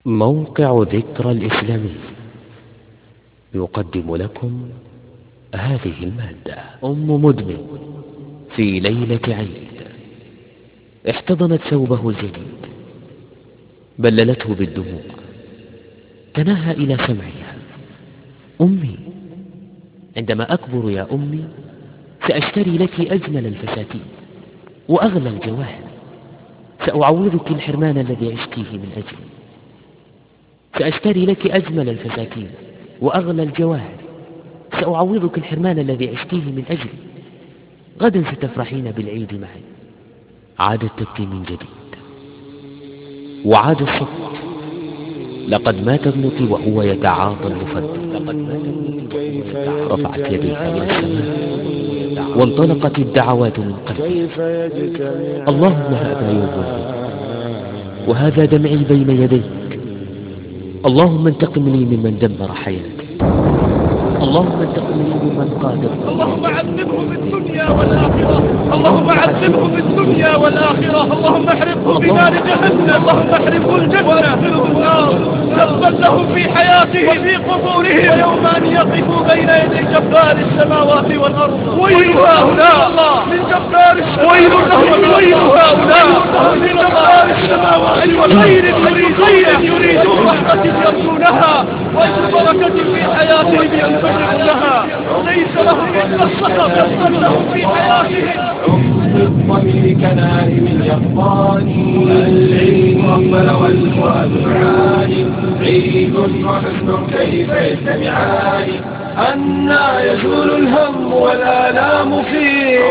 موقع ذكرى الإسلامي يقدم لكم هذه المادة. أم مدمن في ليلة عيد احتضنت ثوبه الجديد، بللته بالدموع، تناهى إلى سمعها: أمي، عندما أكبر يا أمي سأشتري لك أجمل الفساتين وأغلى الجواهر، سأعوضك الحرمان الذي عشتيه من أجلي، سأشتري لك أجمل الفساتين وأغلى الجواهر، سأعوضك الحرمان الذي عشتيه من أجلي، غدا ستفرحين بالعيد معي. عادت تبكي من جديد وعاد الصوت: لقد مات ابنك وهو يتعاطى المخدر. رفعت يديها إلى السماء وانطلقت الدعوات من قلبها: اللهم هذا يوم العيد وهذا دمعي بين يديك، اللهم انتقم لي ممن دمر حياتي، اللهم انتقم لي ممن قادر، اللهم عذبه في الدنيا والآخرة، اللهم عذبه في الدنيا والآخرة، اللهم احرقه بنار جهنم، اللهم احرقه الجنة وادخله النار، تبا له في حياته وفي قبوره، ويوم أن يقفوا بين يدي جبار السماوات والأرض. ويل هؤلاء من جبار السماوات والأرض، ويل هؤلاء من جبار السماوات والأرض، يريدون رحمة يرجونها وبركة في حياتهم ينتظرونها، ليس لهم إلا السخط يصل لهم في حياتهم. الضمير كنائم يقضاني، العيد أقبل والفؤاد يعاني، عيد وحزن كيف يجتمعان، أنى يزول الهم والآلام فيه،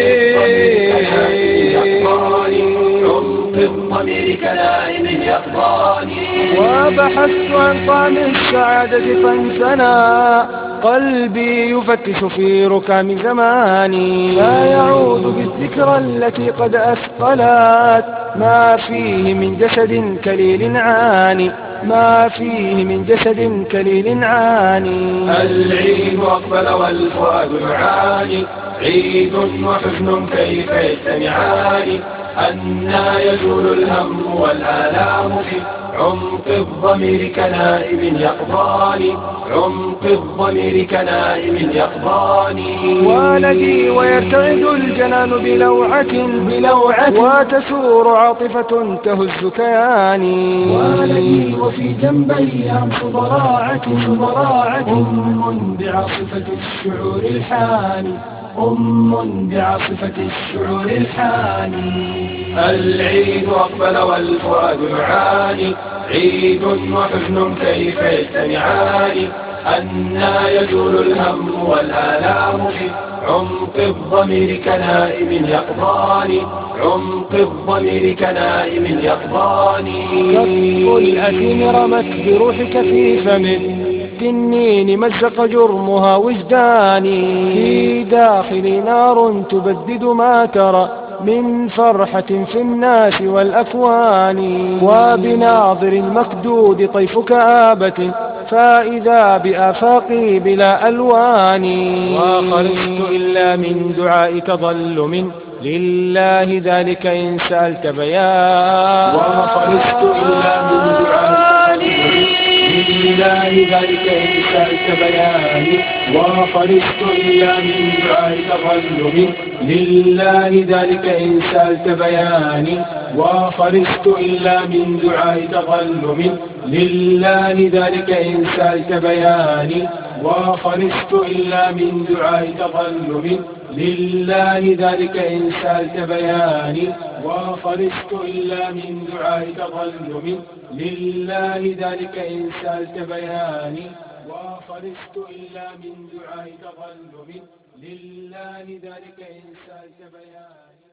الضمير كنائم يقضاني. وبحثت عن طعم السعادة فانثنى قلبي يفتش في ركام زماني، لا يعود بالذكرى التي قد أثقلت ما فيه من جسد كليل عاني، ما فيه من جسد كليل عاني. العيد أقبل والفؤاد يعاني، عيد وحزن كيف يجتمعان، أنى يزول الهم والآلام في عمق الضمير كنائم يقضاني، عمق الضمير كنائم يقضاني. ولدي ويرتعد الجنان بلوعة وتثور عاطفة تهز كياني، ولدي وفي جنبي أنف ضراعة، أم بعاصفة الشعور الحاني، أم بعاصفة الشعور الحاني. العيد أقبل والفؤاد يعاني، عيد وحزن كيف يجتمعان، أنى يزول الهم والآلام في عمق الضمير كنائم يقضاني، عمق الضمير كنائم يقضاني. كف الأثيم رمت بروحك في فمه، تنين مزق جرمها وجداني، في داخلي نار تبدد ما ترى من فرحة في الناس والأكوان، وبناظر المكدود طيف كآبة فإذا بآفاقي بلا ألوان. وخرجت إلا من دعاء تظلم لله ذلك إن سألت بيان، وخرجت إلا من دعاء لله ذلك إن سألت بياني، وخرجت إلا من دعاء تظلم لله ذلك إن سألت بياني، وخرجت إلا من دعاء تظلم لله ذلك إن سألت بياني، وخرجت إلا من دعاء تظلم لله ذلك إن سألت بياني، وخرجت إلا من دعاء تظلم لله ذلك إن سألت بياني، وخرجت إلا من دعاء تظلم لله ذلك إن سألت بياني.